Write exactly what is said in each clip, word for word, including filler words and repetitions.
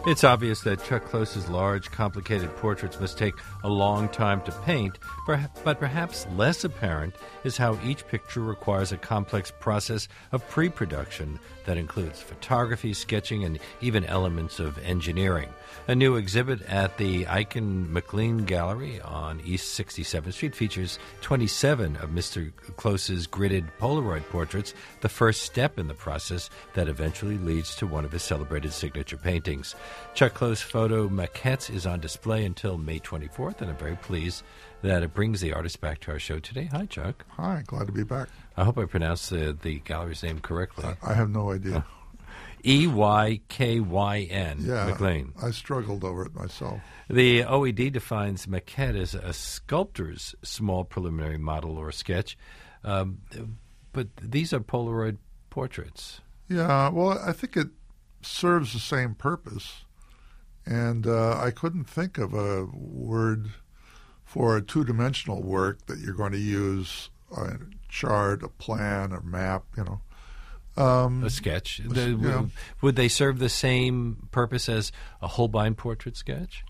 It's obvious that Chuck Close's large, complicated portraits must take a long time to paint, but perhaps less apparent is how each picture requires a complex process of pre-production that includes photography, sketching, and even elements of engineering. A new exhibit at the Eichen McLean Gallery on East sixty-seventh Street features twenty-seven of Mister Close's gridded Polaroid portraits, the first step in the process that eventually leads to one of his celebrated signature paintings. Chuck Close photo maquettes is on display until May twenty-fourth, and I'm very pleased that it brings the artist back to our show today. Hi, Chuck. Hi, glad to be back. I hope I pronounced the, the gallery's name correctly. I, I have no idea. Oh. E Y K Y N, yeah, McLean. I struggled over it myself. The O E D defines maquette as a sculptor's small preliminary model or sketch, um, but these are Polaroid portraits. Yeah, well, I think it serves the same purpose, and uh, I couldn't think of a word for a two-dimensional work that you're going to use a chart, a plan, a map, you know. Um, a sketch. A, the, yeah. Would they serve the same purpose as a Holbein portrait sketch?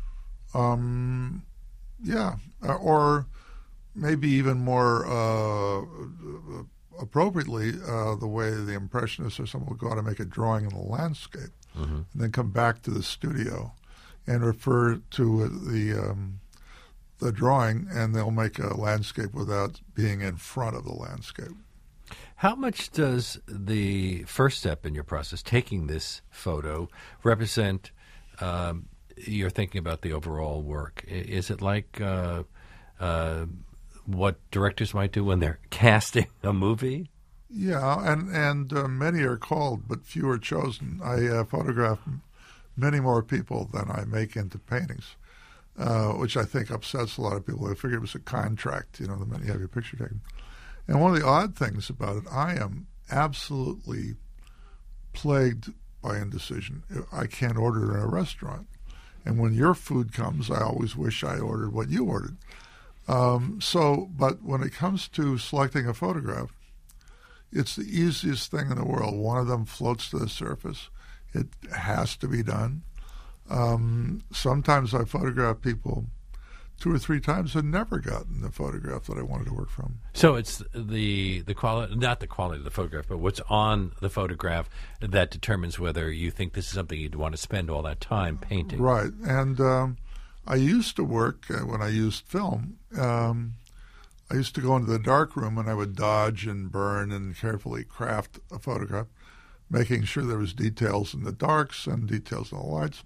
Um, yeah, uh, or maybe even more uh, appropriately, uh, the way the Impressionists or someone would go out and make a drawing in the landscape, mm-hmm. and then come back to the studio and refer to the um, the drawing, and they'll make a landscape without being in front of the landscape. How much does the first step in your process, taking this photo, represent um, your thinking about the overall work? Is it like uh, uh, what directors might do when they're casting a movie? Yeah, and, and uh, many are called, but few are chosen. I uh, photograph many more people than I make into paintings, uh, which I think upsets a lot of people. They figure it was a contract, you know, the minute you have your picture taken. And one of the odd things about it, I am absolutely plagued by indecision. I can't order in a restaurant. And when your food comes, I always wish I ordered what you ordered. Um, so, but when it comes to selecting a photograph, it's the easiest thing in the world. One of them floats to the surface. It has to be done. Um, sometimes I photograph people two or three times and never gotten the photograph that I wanted to work from. So it's the the quality, not the quality of the photograph, but what's on the photograph that determines whether you think this is something you'd want to spend all that time painting. Right. And um, I used to work, uh, when I used film, um, I used to go into the dark room and I would dodge and burn and carefully craft a photograph, making sure there was details in the darks and details in the lights.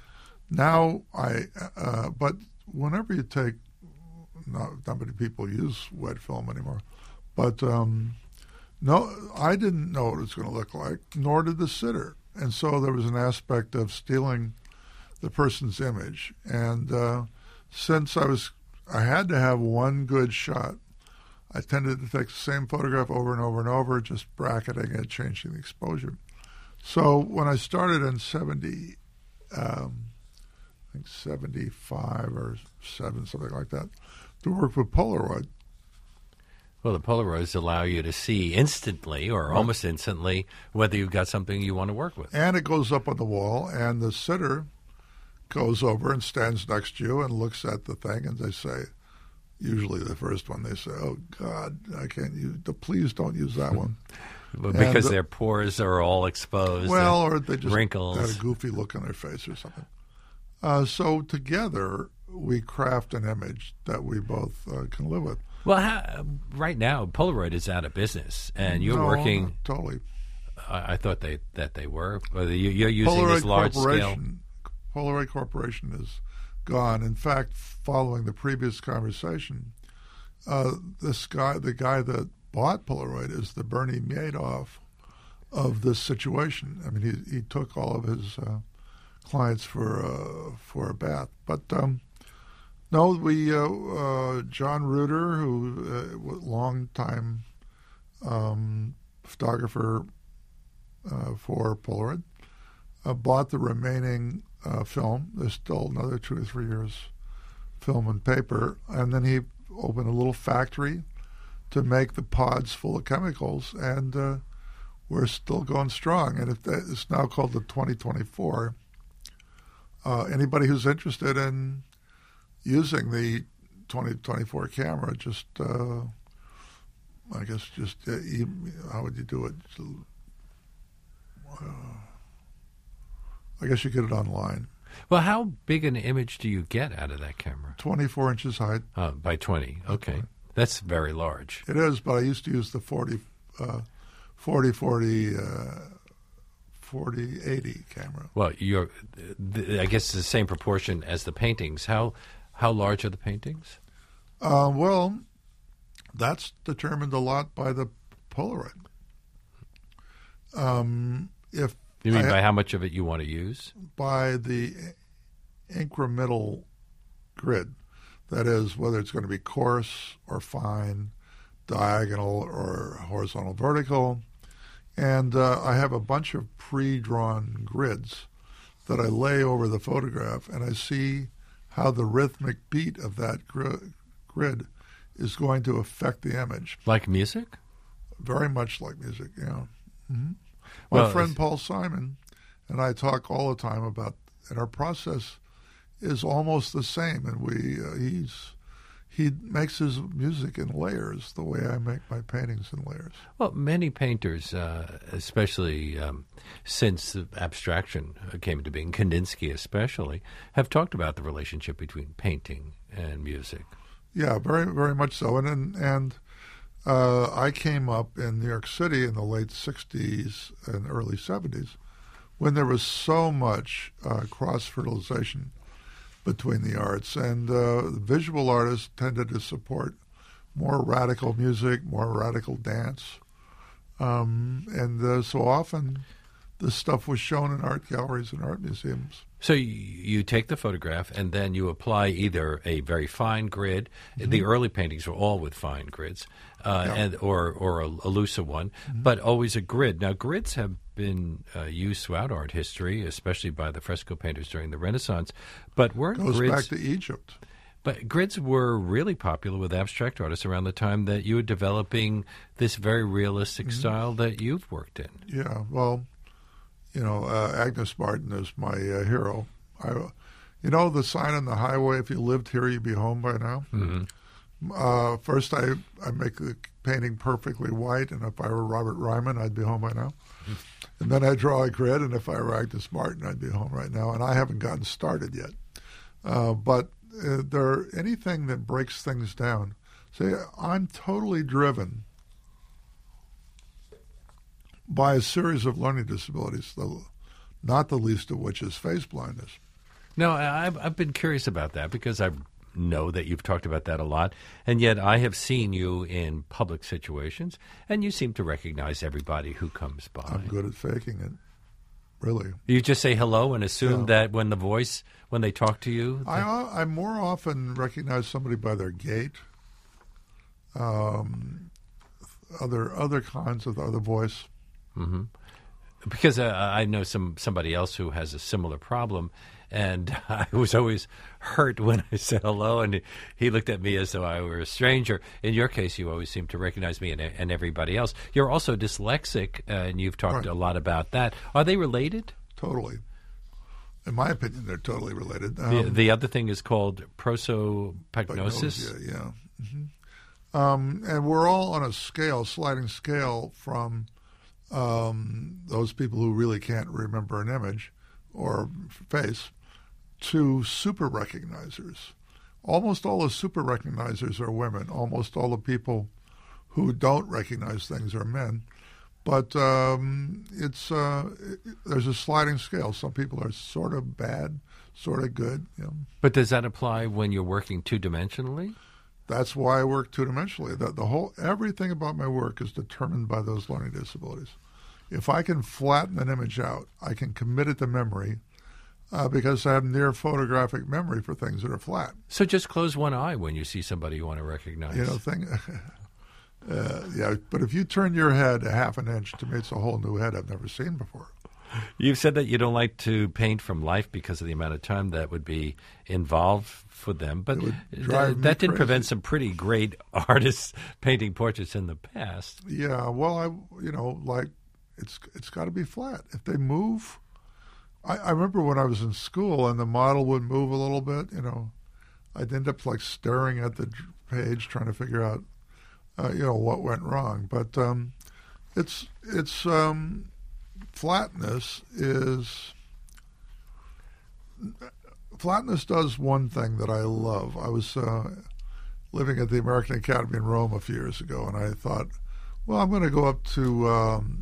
Now I, uh, but whenever you take, not, not many people use wet film anymore, but um, no, I didn't know what it was going to look like, nor did the sitter. And so there was an aspect of stealing the person's image. And uh, since I was, I had to have one good shot, I tended to take the same photograph over and over and over, just bracketing it, changing the exposure. So when I started in seventy, um, I think seventy-five or seven, something like that, to work with Polaroid. Well, the Polaroids allow you to see instantly or right. almost instantly whether you've got something you want to work with. And it goes up on the wall, and the sitter goes over and stands next to you and looks at the thing, and they say, usually the first one, they say, oh, God, I can't use, please don't use that one. But because and, their pores are all exposed. Well, or they just wrinkles. had a goofy look on their face or something. Uh, so together, we craft an image that we both uh, can live with. Well, how, right now, Polaroid is out of business, and you're no, working. No, totally. I, I thought they that they were. You're using Polaroid this large scale. Polaroid Corporation is gone. In fact, following the previous conversation, uh, this guy, the guy that bought Polaroid, is the Bernie Madoff of this situation. I mean, he he took all of his uh, clients for uh, for a bath. But um, no, we uh, uh, John Reuter, who uh, long time um, photographer uh, for Polaroid, uh, bought the remaining uh, film. There's still another two or three years film and paper, and then he opened a little factory to make the pods full of chemicals, and uh, we're still going strong. And if that, it's now called the twenty twenty-four. uh, anybody who's interested in using the twenty twenty-four camera, just uh, I guess just uh, e- how would you do it? Uh, I guess you get it online. Well, how big an image do you get out of that camera? twenty-four inches height. Uh, by twenty. Okay. That's very large. It is, but I used to use the forty, uh, forty, forty, uh, forty, eighty camera. Well, you're, th- I guess it's the same proportion as the paintings. How how large are the paintings? Uh, well, that's determined a lot by the Polaroid. Um, if You mean I, by how much of it you want to use? by the incremental grid. That is, whether it's going to be coarse or fine, diagonal or horizontal vertical. And uh, I have a bunch of pre-drawn grids that I lay over the photograph, and I see how the rhythmic beat of that gr- grid is going to affect the image. Like music? Very much like music, yeah. Mm-hmm. My Well, friend it's- Paul Simon and I talk all the time about, and our process is almost the same. And we, uh, he's, he makes his music in layers, the way I make my paintings in layers. Well, many painters, uh, especially um, since the abstraction came into being, Kandinsky especially, have talked about the relationship between painting and music. Yeah, very, very much so. And and, and uh, I came up in New York City in the late sixties and early seventies when there was so much uh, cross-fertilization between the arts. And uh, visual artists tended to support more radical music, more radical dance. Um, and uh, so often this stuff was shown in art galleries and art museums. So you, you take the photograph and then you apply either a very fine grid. Mm-hmm. The early paintings were all with fine grids, uh, Yeah. and or or a, a looser one, mm-hmm. but always a grid. Now grids have been uh, used throughout art history, especially by the fresco painters during the Renaissance. But weren't Goes grids back to Egypt. But grids were really popular with abstract artists around the time that you were developing this very realistic mm-hmm. style that you've worked in. Yeah, well, you know, uh, Agnes Martin is my uh, hero. I, you know, the sign on the highway, if you lived here, you'd be home by now. Mm-hmm. Uh, first, I, I make the painting perfectly white, and if I were Robert Ryman, I'd be home by now. Mm-hmm. And then I draw a grid, and if I were Agnes Martin, I'd be home right now. And I haven't gotten started yet. Uh, but uh, there, anything that breaks things down, say, I'm totally driven by a series of learning disabilities, the, not the least of which is face blindness. No, I've, I've been curious about that because I know that you've talked about that a lot, and yet I have seen you in public situations, and you seem to recognize everybody who comes by. I'm good at faking it, really. You just say hello and assume Yeah. that when the voice, when they talk to you? I, I more often recognize somebody by their gait, um, other other kinds of other voice. Mm-hmm. Because uh, I know some somebody else who has a similar problem, and I was always hurt when I said hello, and he looked at me as though I were a stranger. In your case, you always seem to recognize me and, and everybody else. You're also dyslexic, uh, and you've talked Right. a lot about that. Are they related? Totally. In my opinion, they're totally related. The, Um, the other thing is called prosopagnosis. Agnosia, yeah. Mm-hmm. Um, and we're all on a scale, sliding scale from um, those people who really can't remember an image or face to super recognizers. Almost all the super recognizers are women. Almost all the people who don't recognize things are men. But um, it's uh, it, there's a sliding scale. Some people are sort of bad, sort of good. You know. But does that apply when you're working two-dimensionally? That's why I work two-dimensionally. The, the whole everything about my work is determined by those learning disabilities. If I can flatten an image out, I can commit it to memory uh, because I have near photographic memory for things that are flat. So just close one eye when you see somebody you want to recognize. You know, thing. uh, yeah, but if you turn your head a half an inch, to me, it's a whole new head I've never seen before. You've said that you don't like to paint from life because of the amount of time that would be involved for them, but th- drive me that didn't crazy. prevent some pretty great artists painting portraits in the past. Yeah, well, I, you know, like it's it's got to be flat. If they move, I, I remember when I was in school and the model would move a little bit, you know, I'd end up like staring at the page trying to figure out, uh, you know, what went wrong. But um, it's it's um, flatness is flatness does one thing that I love. I was uh, living at the American Academy in Rome a few years ago, and I thought, well, I'm going to go up to um,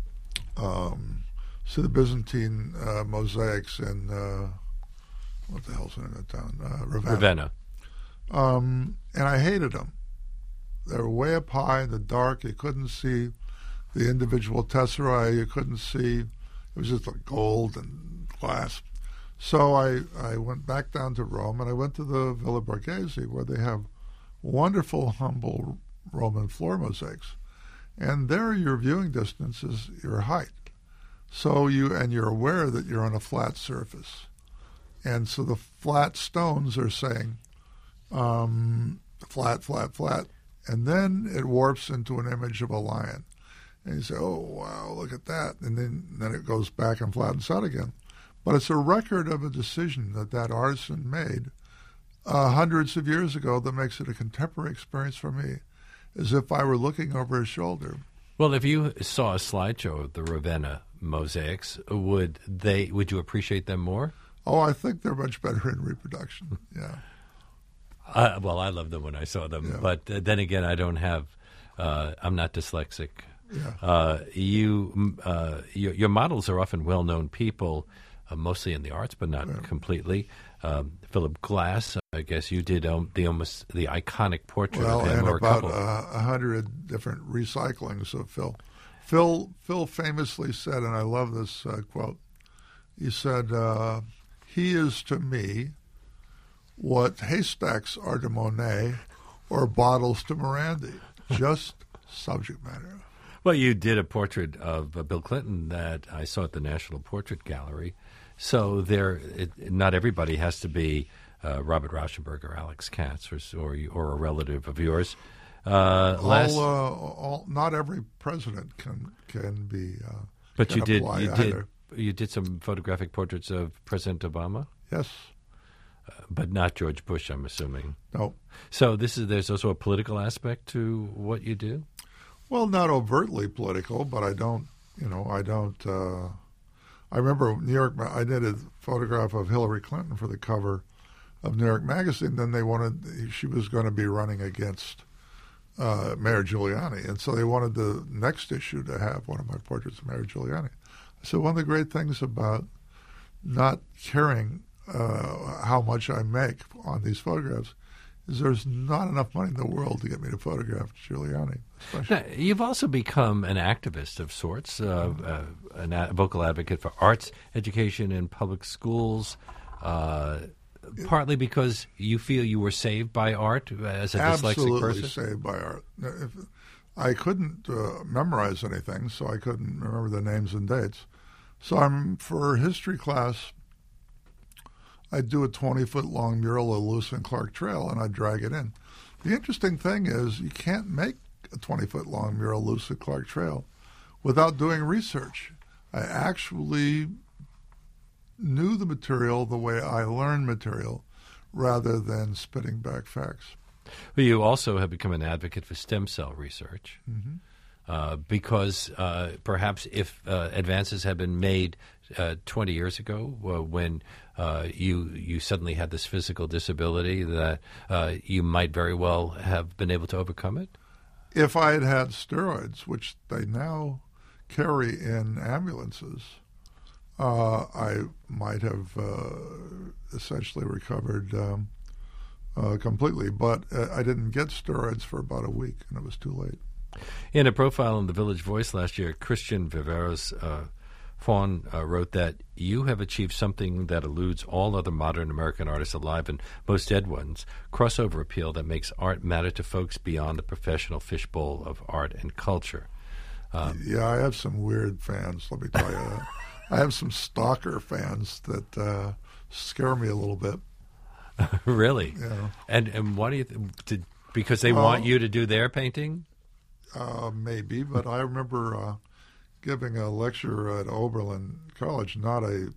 um, see the Byzantine uh, mosaics in uh, what the hell's the name of that town? Uh, Ravenna. Ravenna. Um, and I hated them. They were way up high in the dark. You couldn't see the individual tesserae. You couldn't see. It was just like gold and glass. So I, I went back down to Rome, and I went to the Villa Borghese, where they have wonderful, humble Roman floor mosaics. And there your viewing distance is your height. So you, and you're aware that you're on a flat surface. And so the flat stones are saying, um, flat, flat, flat. And then it warps into an image of a lion. And you say, oh, wow, look at that. And then, then it goes back and flattens out again. But it's a record of a decision that that artisan made uh, hundreds of years ago that makes it a contemporary experience for me, as if I were looking over his shoulder. Well, if you saw a slideshow of the Ravenna mosaics, would they? Would you appreciate them more? Oh, I think they're much better in reproduction. Yeah. Uh, well, I loved them when I saw them, Yeah. but uh, then again, I don't have. Uh, I'm not dyslexic. Yeah. Uh, you, uh, your, your models are often well-known people, uh, mostly in the arts, but not Yeah. completely. Um, Philip Glass, I guess you did um, the almost the iconic portrait Well, of him, and or a about couple. uh, a hundred different recyclings of Phil. Phil Phil famously said, and I love this uh, quote. He said, uh, "He is to me what haystacks are to Monet, or bottles to Morandi. Just subject matter." Well, you did a portrait of uh, Bill Clinton that I saw at the National Portrait Gallery. So there, it, not everybody has to be uh, Robert Rauschenberg or Alex Katz or or, or a relative of yours. Uh, last, all, uh, all, not every president can can be. Uh, but can you did apply you either. did you did some photographic portraits of President Obama, Yes. uh, but not George Bush, I'm assuming. No. So this is there's also a political aspect to what you do. Well, not overtly political, but I don't. You know, I don't. Uh, I remember New York. I did a photograph of Hillary Clinton for the cover of New York Magazine. Then they wanted she was going to be running against uh, Mayor Giuliani, and so they wanted the next issue to have one of my portraits of Mayor Giuliani. So one of the great things about not caring uh, how much I make on these photographs is there's not enough money in the world to get me to photograph Giuliani. Now, you've also become an activist of sorts, uh, uh, an a vocal advocate for arts education in public schools, uh, partly because you feel you were saved by art as a dyslexic Absolutely person? saved by art. If, I couldn't uh, memorize anything, so I couldn't remember the names and dates. So I'm for history class, I'd do a twenty-foot-long mural of Lewis and Clark Trail, and I'd drag it in. The interesting thing is you can't make a twenty-foot-long mural of Lewis and Clark Trail without doing research. I actually knew the material the way I learned material rather than spitting back facts. Well, you also have become an advocate for stem cell research. Mm-hmm. Uh, because uh, perhaps if uh, advances had been made uh, twenty years ago, uh, when uh, you you suddenly had this physical disability, that uh, you might very well have been able to overcome it? If I had had steroids, which they now carry in ambulances, uh, I might have uh, essentially recovered um, uh, completely. But uh, I didn't get steroids for about a week, and it was too late. In a profile in the Village Voice last year, Christian Viveros uh, Fawn uh, wrote that you have achieved something that eludes all other modern American artists alive and most dead ones, crossover appeal that makes art matter to folks beyond the professional fishbowl of art and culture. Um, yeah, I have some weird fans, let me tell you that. I have some stalker fans that uh, scare me a little bit. Really? Yeah. And and why do you th- did, because they Well, want you to do their painting? Uh, maybe, but I remember uh, giving a lecture at Oberlin College, not a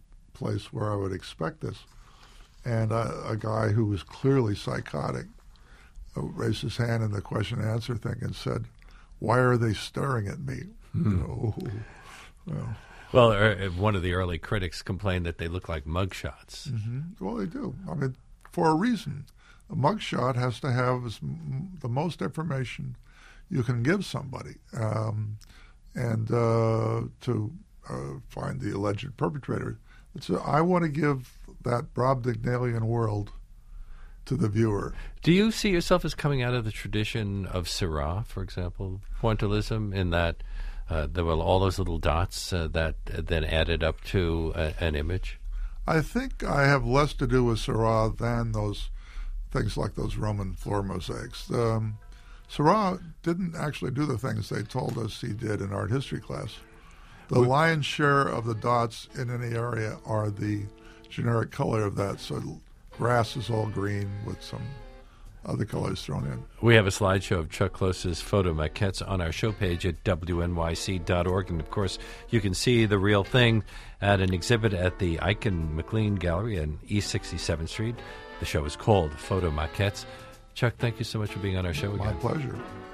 place where I would expect this. And a, a guy who was clearly psychotic uh, raised his hand in the question and answer thing and said, "Why are they staring at me?" Mm-hmm. You know, well, well uh, one of the early critics complained that they look like mugshots. Mm-hmm. Well, they do. I mean, for a reason. A mugshot has to have as m- the most information you can give somebody, um, and uh, to uh, find the alleged perpetrator. It's a, I want to give that Brobdingnagian world to the viewer. Do you see yourself as coming out of the tradition of Seurat, for example, pointillism, in that uh, there were all those little dots uh, that uh, then added up to a, an image? I think I have less to do with Seurat than those things like those Roman floor mosaics. Um, Seurat didn't actually do the things they told us he did in art history class. The we, lion's share of the dots in any area are the generic color of that. So grass is all green with some other colors thrown in. We have a slideshow of Chuck Close's photo maquettes on our show page at W N Y C dot org. And, of course, you can see the real thing at an exhibit at the Icahn McLean Gallery on East sixty-seventh Street. The show is called Photo Maquettes. Chuck, thank you so much for being on our show again. My pleasure.